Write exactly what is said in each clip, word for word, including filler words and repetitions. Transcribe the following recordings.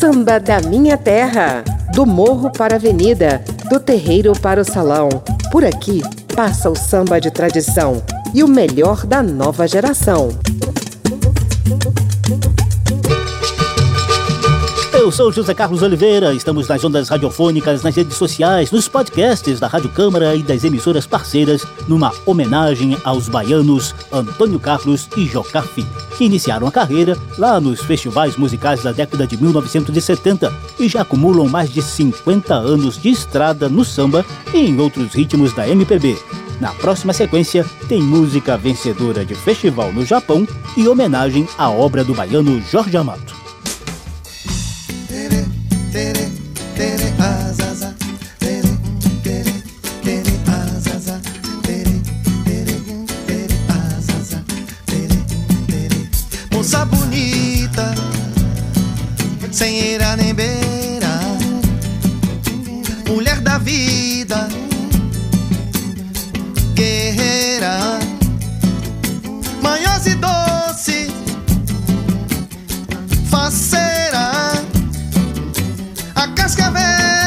Samba da minha terra, do morro para a avenida, do terreiro para o salão. Por aqui passa o samba de tradição e o melhor da nova geração. Eu sou José Carlos Oliveira, estamos nas ondas radiofônicas, nas redes sociais, nos podcasts da Rádio Câmara e das emissoras parceiras, numa homenagem aos baianos Antônio Carlos e Jocafi, que iniciaram a carreira lá nos festivais musicais da década de mil novecentos e setenta e já acumulam mais de cinquenta anos de estrada no samba e em outros ritmos da M P B. Na próxima sequência, tem música vencedora de festival no Japão e homenagem à obra do baiano Jorge Amado. Tere, tere, azaza, tere, tere, tere, azaza, tere, tere, tere, azaza, tere, tere. Moça bonita, sem eira nem beira, mulher da vida, guerreira, manhosa e doce, faceira. A cascavel,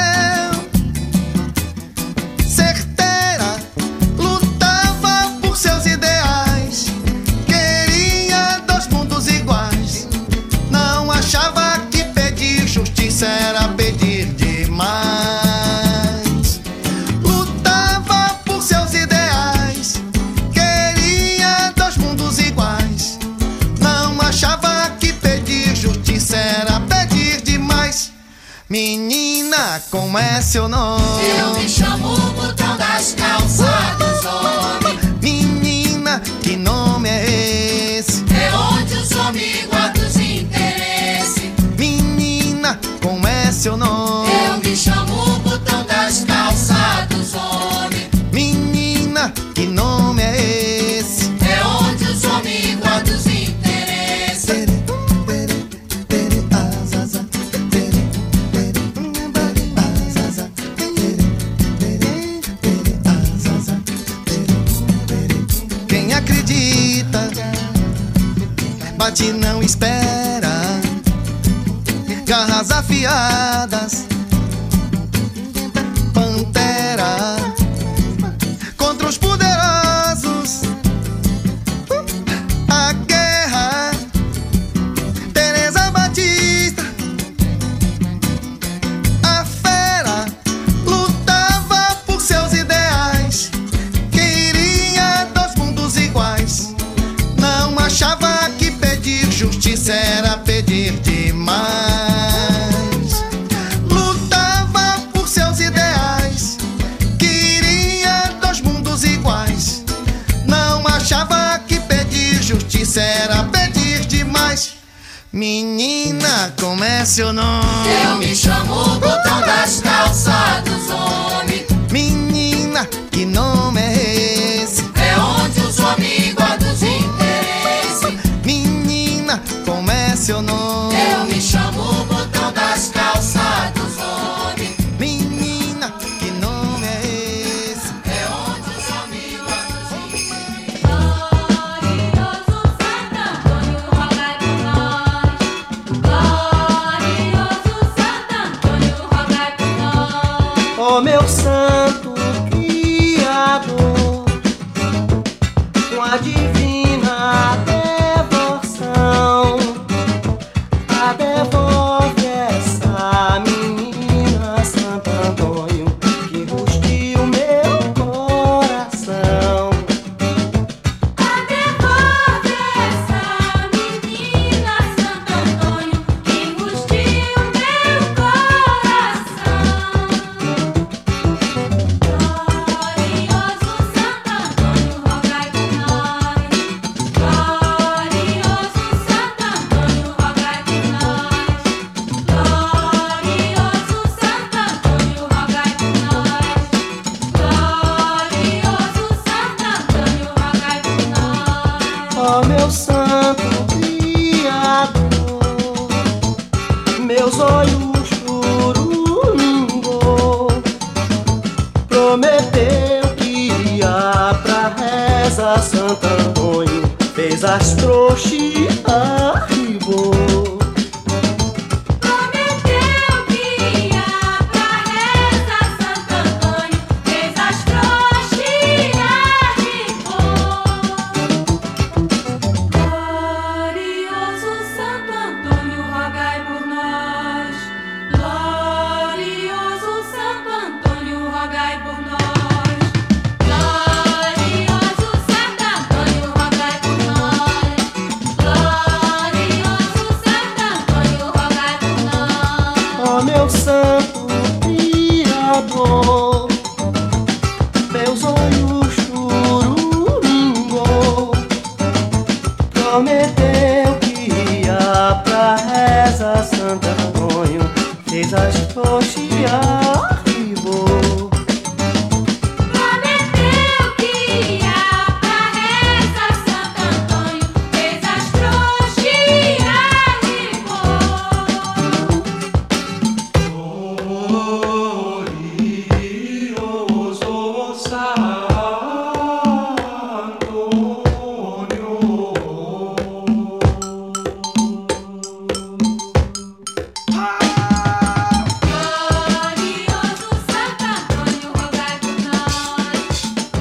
certeira, lutava por seus ideais, queria dois mundos iguais, não achava que pedir justiça era pedir demais. Lutava por seus ideais, queria dois mundos iguais, não achava que pedir justiça era pedir demais. Menina, como é seu nome? Eu me chamo o botão das calças dos homens. Menina, que nome é esse? É onde os homens guardam os interesses. Menina, como é seu nome? Eu me chamo o botão das calças dos homens. Menina, que nome é esse? É onde os homens guardam os interesses. Bate, não espera, garras afiadas, pantera, contra os poderosos, a guerra, Teresa Batista, a fera, lutava por seus ideais, queria dois mundos iguais, não achava que pedir justiça era pedir demais. Lutava por seus ideais, queria dois mundos iguais, não achava que pedir justiça era pedir demais. Menina, como é seu nome? Eu me chamo o botão das calças dos homens. Menina, que nome é esse? É onde os homens guardam os interesses. Como é seu nome? Eu me chamo o botão das calças dos homens. Menina, que nome é esse? É onde os homens guardam os interesses. Glorioso Santo Antônio, rogai por nós. Glorioso Santo Antônio, rogai por nós. Ó meu santo Criador, com a divina devoção, devolve essa menina, Santo Antônio, que rustiu meu coração. Devolve essa menina, Santo Antônio, que rustiu meu coração. Glorioso Santo Antônio, rogai por nós. Glorioso Santo Antônio, rogai por nós. Glorioso Santo Antônio, rogai por nós. Glorioso Santo Antônio, rogai por nós. Ó meu santo Criador, meus olhos chorungou, prometeu que ia pra reza, Santo Antônio fez as trouxas, arribou. Prometeu ia pra reza Santo Antônio, fez as trouxas e arribou. Prometeu que ia pra reza Santo Antônio, fez as trouxas e arribou. Glorioso Santo Glorioso Santo Antônio, rogai por nós.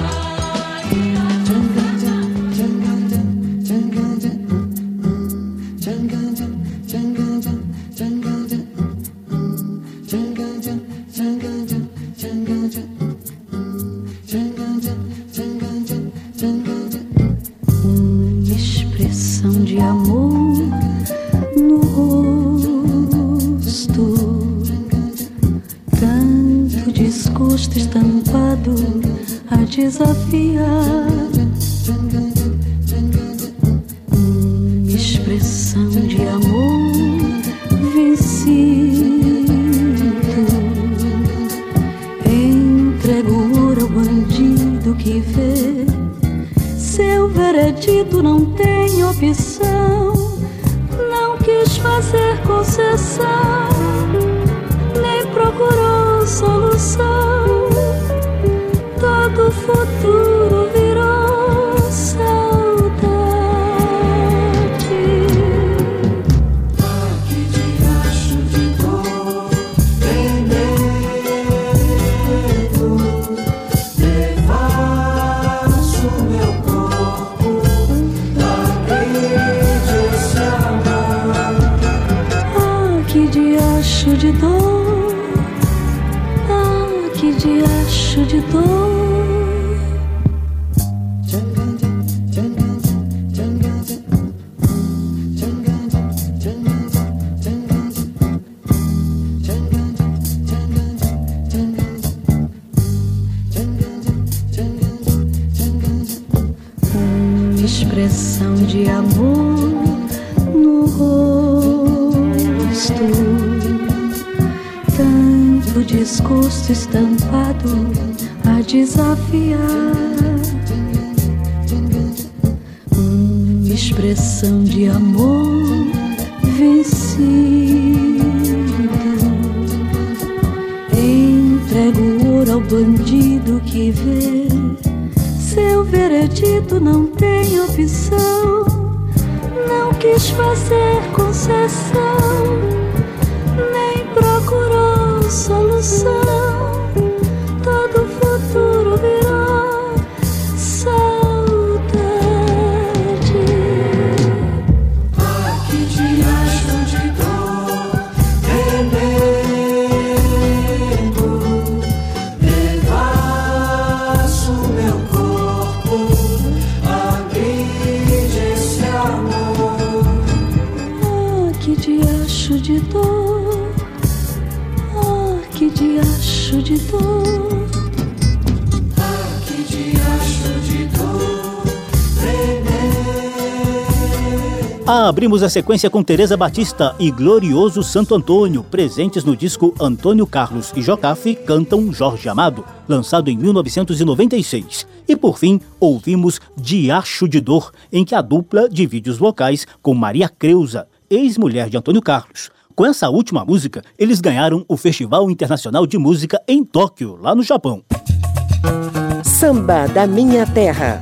Expressão de amor no rosto, tanto desgosto estampado a desafiar. Expressão de amor vencido, entrego o ouro ao bandido que vê seu veredito, não tem opção, não quis fazer concessão, nem procurou solução. Todo futuro virou saudade. que diacho de dor, veneno, devasso meu corpo, aprende esse amor. Ah, que diacho de dor, ah, que diacho de dor. Expressão de amor no rosto, tanto desgosto estampado a desafiar. Uma expressão de amor vencido, entrego o ouro ao bandido que vê seu veredito, não tem opção, não quis fazer concessão, nem procurou solução. Todo futuro virou saudade. Ah, que diacho de dor, veneno, devasso meu corpo, aprende esse amor. Ah, que diacho de dor, ah, que diacho de dor. Ah, que diacho de dor, veneno. Abrimos a sequência com Tereza Batista e Glorioso Santo Antônio, presentes no disco Antônio Carlos e Jocafe Cantam Jorge Amado, lançado em mil novecentos e noventa e seis. E por fim, ouvimos Diacho de Dor, em que a dupla divide os vocais com Maria Creuza, ex-mulher de Antônio Carlos. Com essa última música, eles ganharam o Festival Internacional de Música em Tóquio, lá no Japão. Samba da Minha Terra.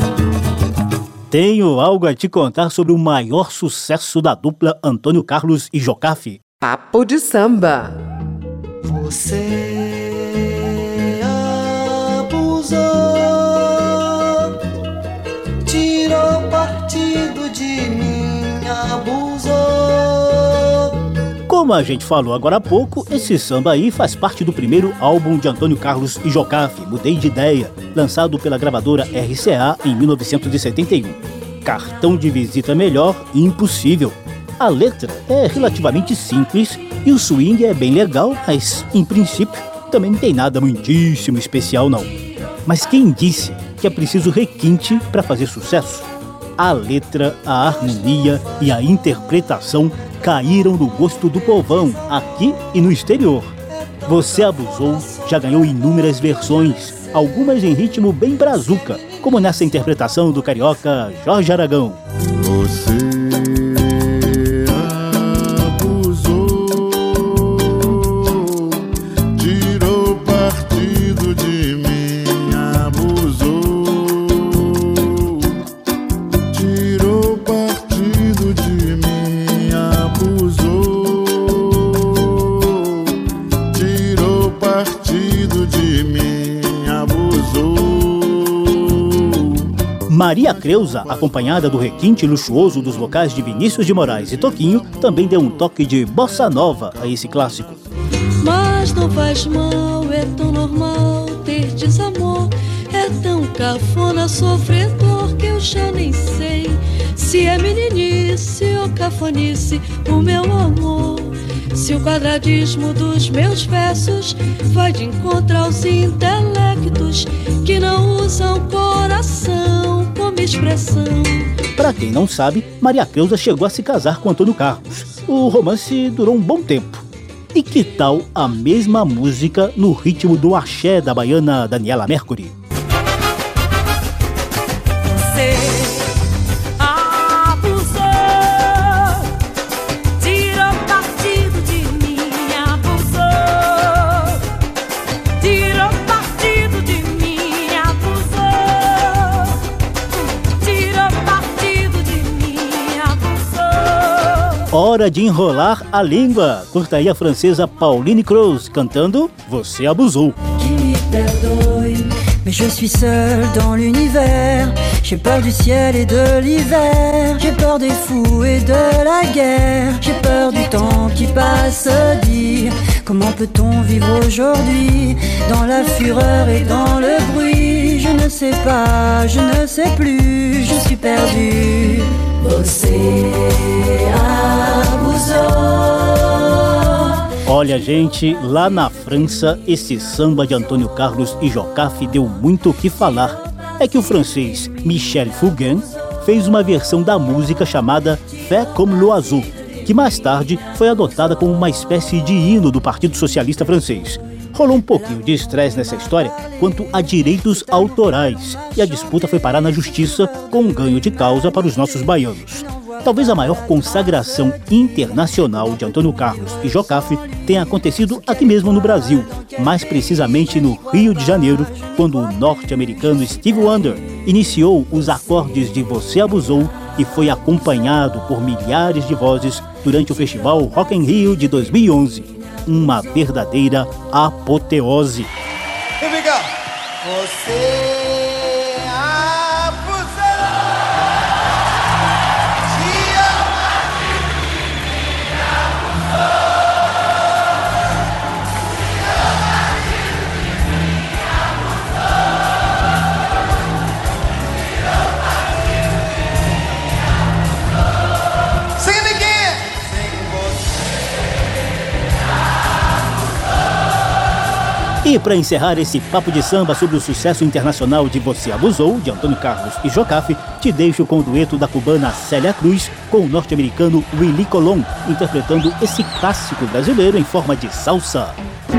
Tenho algo a te contar sobre o maior sucesso da dupla Antônio Carlos e Jocafe. Papo de samba. Você abusou, tirou partido de mim, abusou. Como a gente falou agora há pouco, esse samba aí faz parte do primeiro álbum de Antônio Carlos e Jocafe, Mudei de Ideia, lançado pela gravadora R C A em mil novecentos e setenta e um. Cartão de visita melhor, impossível. A letra é relativamente simples e o swing é bem legal, mas, em princípio, também não tem nada muitíssimo especial não. Mas quem disse que é preciso requinte para fazer sucesso? a letra, a harmonia e a interpretação caíram no gosto do povão, aqui e no exterior. Você Abusou já ganhou inúmeras versões, algumas em ritmo bem brazuca, como nessa interpretação do carioca Jorge Aragão. Você Maria Creuza, acompanhada do requinte luxuoso dos vocais de Vinícius de Moraes e Toquinho, também deu um toque de bossa nova a esse clássico. Mas não faz mal, é tão normal ter desamor. É tão cafona, sofredor, que eu já nem sei se é meninice ou cafonice o meu amor. Se o quadradismo dos meus versos vai de encontro aos intelectos que não usam coração como expressão. Pra quem não sabe, Maria Creuza chegou a se casar com Antônio Carlos. O romance durou um bom tempo. E que tal a mesma música no ritmo do axé da baiana Daniela Mercury? Você abusou, tirou partido de mim, abusou, tirou partido de mim, abusou, tirou partido de mim, abusou. Hora de enrolar a língua. Curta aí a francesa Pauline Croze cantando Você Abusou. Qui me perdonne, mais je suis seul dans l'univers. J'ai peur du ciel et de l'hiver. J'ai peur des fous et de la guerre. J'ai peur du temps qui passe. Dire comment peut-on vivre aujourd'hui dans la fureur et dans le bruit. Je ne sais pas, je ne sais plus, je suis perdu. Você abusou. Olha, gente, lá na França, esse samba de Antônio Carlos e Jocafe deu muito o que falar. É que o francês Michel Fugain fez uma versão da música chamada Fait comme l'oiseau, que mais tarde foi adotada como uma espécie de hino do Partido Socialista Francês. Rolou um pouquinho de estresse nessa história quanto a direitos autorais, e a disputa foi parar na justiça com um ganho de causa para os nossos baianos. Talvez a maior consagração internacional de Antônio Carlos e Jocafe tenha acontecido aqui mesmo no Brasil, mais precisamente no Rio de Janeiro, quando o norte-americano Stevie Wonder iniciou os acordes de Você Abusou e foi acompanhado por milhares de vozes durante o festival Rock in Rio de dois mil e onze. Uma verdadeira apoteose. Here we go. Você E para encerrar esse papo de samba sobre o sucesso internacional de Você Abusou, de Antônio Carlos e Jocafe, te deixo com o dueto da cubana Célia Cruz com o norte-americano Willie Colon, interpretando esse clássico brasileiro em forma de salsa.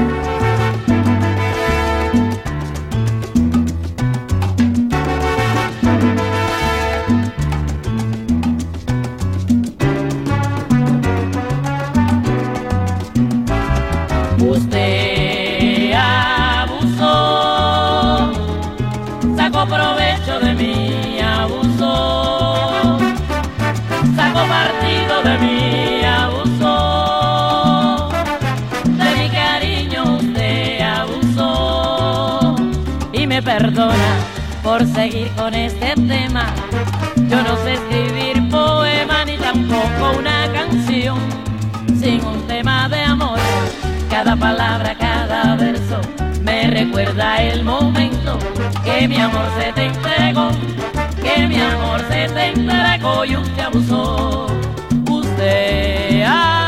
Provecho de mí, abusó, sacó partido de mí, abusó, de mi cariño usted abusó, y me perdona por seguir con este tema. Yo no sé escribir poema ni tampoco una canción sin un tema de amor. Cada palabra, cada verso me recuerda el momento que mi amor se te entregó, que mi amor se te entregó y usted abusó, usted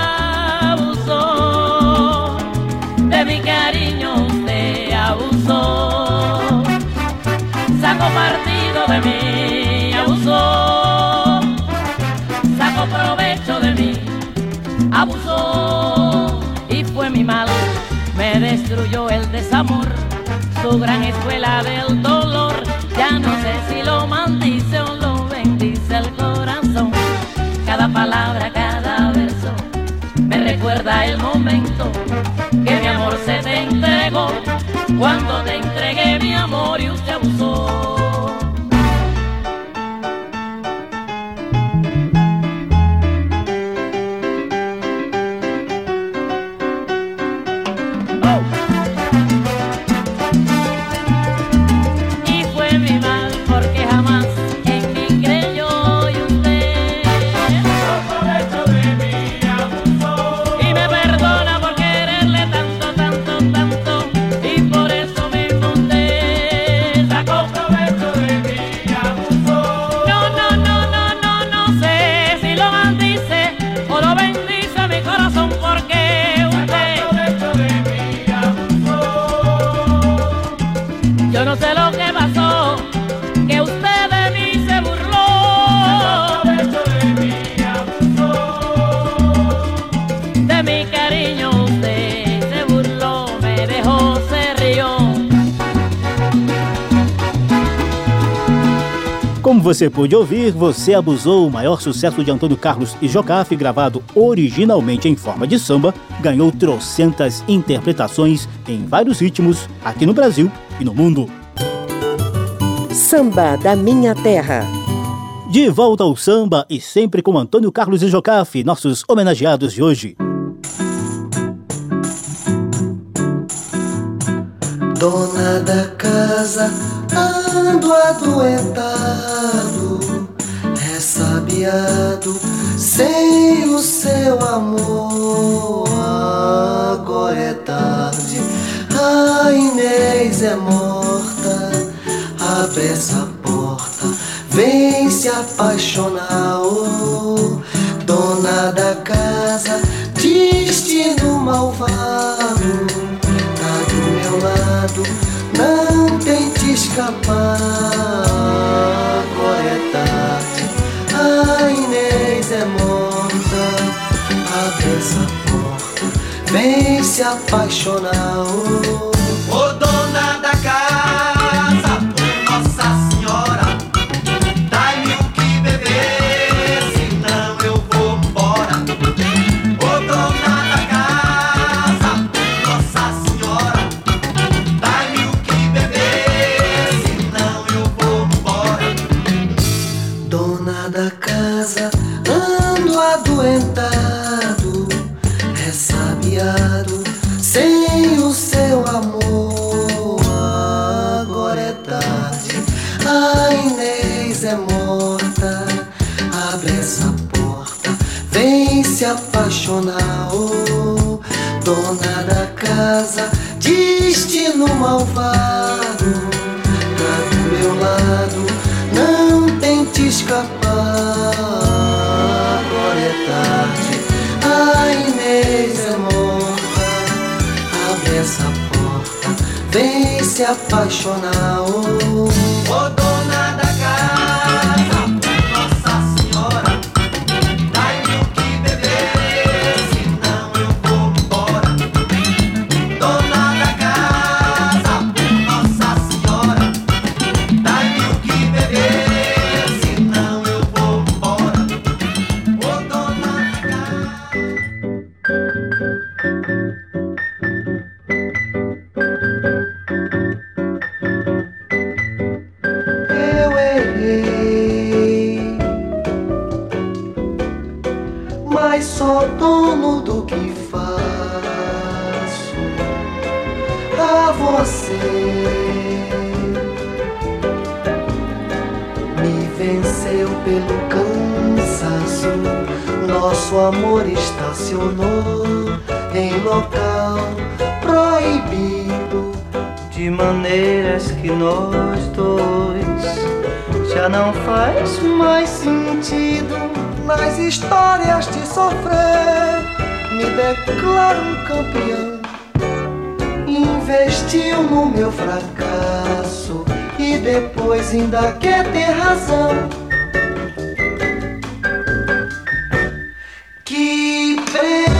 abusó, de mi cariño usted abusó, sacó partido de mí, abusó. abusó y fue mi mal, me destruyó el desamor, su gran escuela del dolor. Ya no sé si lo maldice o lo bendice el corazón. Cada palabra, cada verso me recuerda el momento que mi amor se te entregó, cuando te entregué mi amor y usted abusó. Como você pôde ouvir, Você Abusou, o maior sucesso de Antônio Carlos e Jocafe, gravado originalmente em forma de samba, ganhou trocentas interpretações em vários ritmos aqui no Brasil e no mundo. Samba da Minha Terra. De volta ao samba e sempre com Antônio Carlos e Jocafe, nossos homenageados de hoje. Dona da casa, ando adoentado, ressabiado, sem o seu amor. Agora é tarde, a Inês é morta, abre essa porta, vem se apaixonar. Oh, dona da casa, destino malvado, lado, não tente escapar. Agora é tarde, a Inês é morta, abre essa porta, vem se apaixonar. Oh, oh dona da casa, por Nossa Senhora, dai-me o que beber, senão eu vou embora. Oh dona da casa, por Nossa Senhora, da casa, ando adoentado, ressabiado, sem o seu amor. Agora é tarde, a Inês é morta, abre essa porta, vem se apaixonar. Oh, dona da casa, destino malvado, tá do meu lado, não tente escapar. Agora é tarde, a Inês é morta, abre essa porta, vem se apaixonar. Oh, oh dona da casa, Nossa Senhora, dai-me o que beber, senão eu vou embora. Dona da casa, Nossa Senhora, dai-me o que beber, senão eu vou embora. Oh dona da casa. Eu errei, mas sou dono do que faço. A você me venceu pelo cansaço, nosso amor estacionou em local proibido, de maneiras que nós dois já não faz mais sentido. Nas histórias de sofrer, me declaro um campeão. Investiu no meu fracasso e depois ainda quer ter razão. Que pre...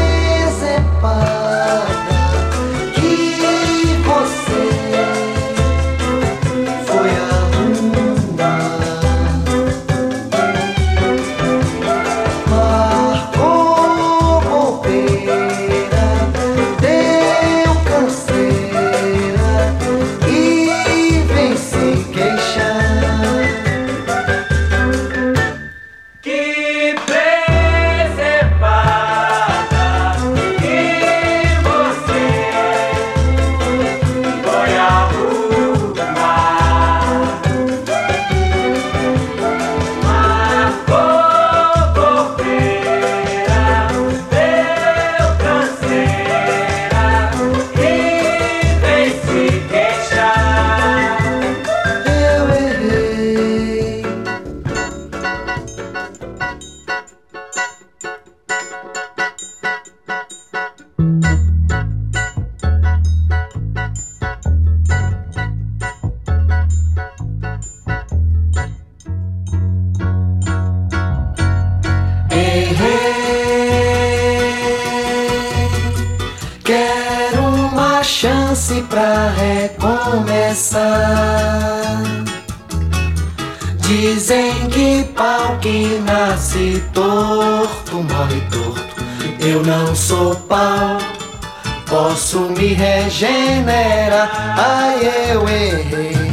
chance pra recomeçar. Dizem que pau que nasce torto morre torto. Eu não sou pau, posso me regenerar. Ai, eu errei.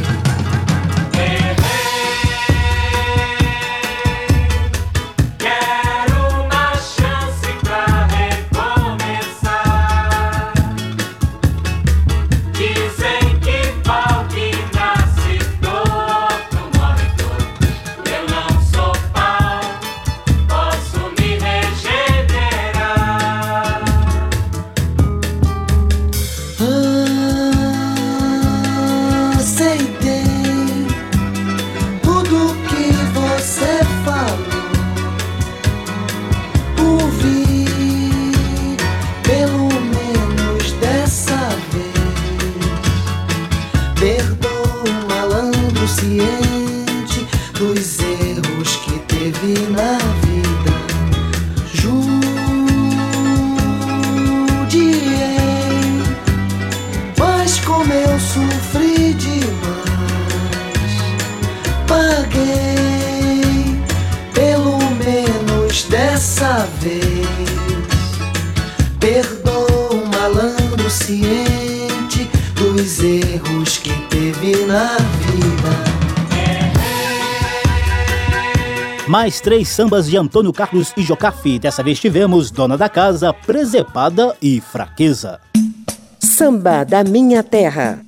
Mais três sambas de Antônio Carlos e Jocafi. Dessa vez tivemos Dona da Casa, Presepada e Fraqueza. Samba da Minha Terra.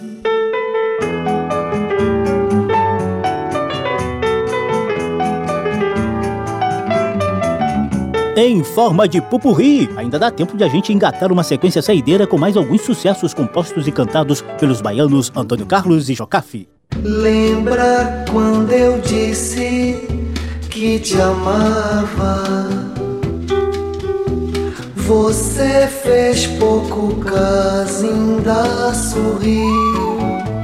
Em forma de pupurri, ainda dá tempo de a gente engatar uma sequência saideira com mais alguns sucessos compostos e cantados pelos baianos Antônio Carlos e Jocafi. Lembra quando eu disse que te amava? Você fez pouco caso, ainda sorriu.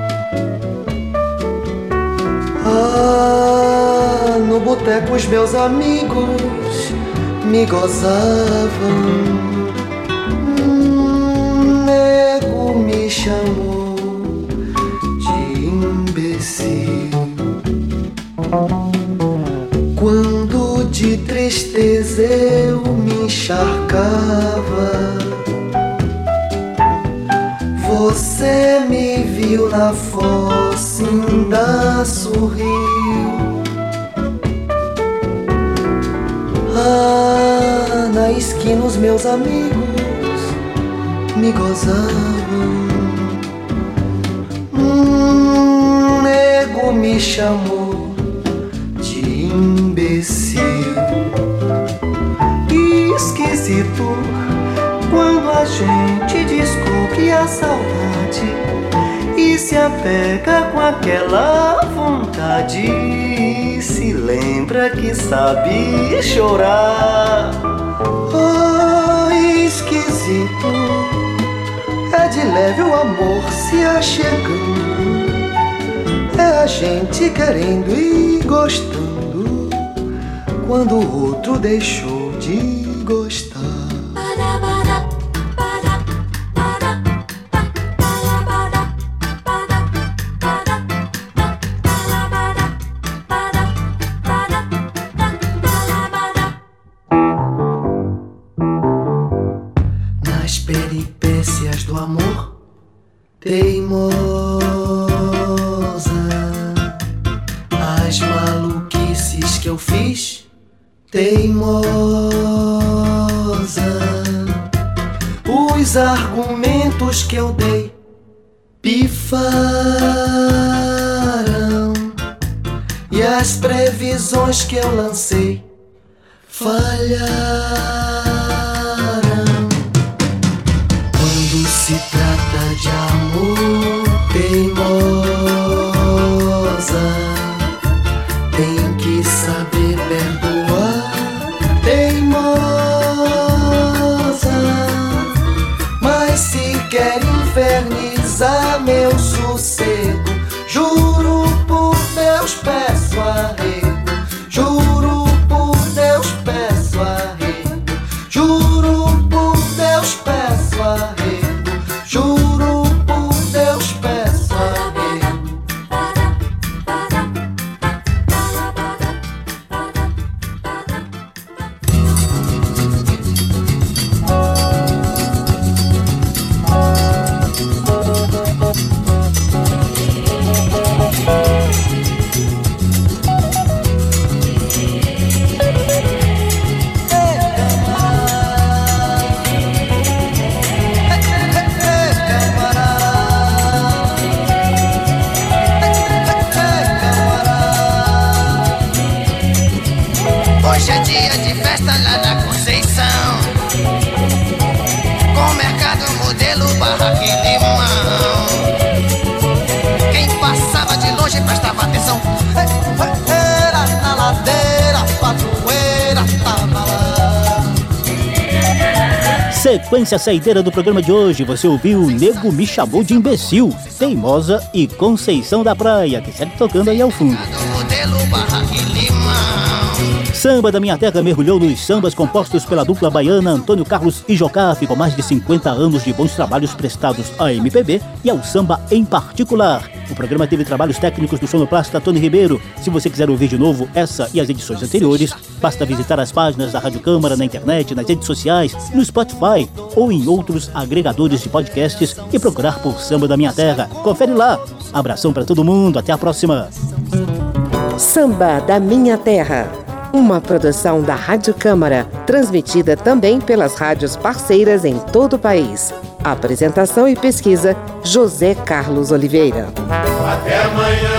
Ah, no boteco os meus amigos me gozavam. Hum, nego me chamou de imbecil. Quando de tristeza eu me encharcava, você me viu na fossa, ainda sorriu. Ah, na esquina os meus amigos me gozavam. Hum, nego me chamou de imbecil. Esquisito quando a gente descobre a saudade e se apega com aquela vontade e se lembra que sabe chorar. Ah, esquisito, é de leve o amor se achegando, é a gente querendo e gostando quando o outro deixou de gostar. Nas peripécias do amor teimosa, as maluquices que eu fiz teimosa, os argumentos que eu dei pifaram e as previsões que eu lancei falharam. Quando se trata de amor teimosa, tem que saber perdoar. Teimosa, mas se quer infernizar meu sossego, juro por Deus peço arrego, juro por Deus peço arrego, Sequência saideira do programa de hoje, você ouviu o Nego Me Chamou de Imbecil, Teimosa e Conceição da Praia, que segue tocando aí ao fundo. Samba da Minha Terra mergulhou nos sambas compostos pela dupla baiana Antônio Carlos e Jocafe, com mais de cinquenta anos de bons trabalhos prestados à M P B e ao samba em particular. O programa teve trabalhos técnicos do sonoplasta Tony Ribeiro. Se você quiser ouvir de novo essa e as edições anteriores, basta visitar as páginas da Rádio Câmara na internet, nas redes sociais, no Spotify ou em outros agregadores de podcasts e procurar por Samba da Minha Terra. Confere lá. Abração para todo mundo, até a próxima. Samba da Minha Terra, uma produção da Rádio Câmara, transmitida também pelas rádios parceiras em todo o país. Apresentação e pesquisa, José Carlos Oliveira. Até amanhã.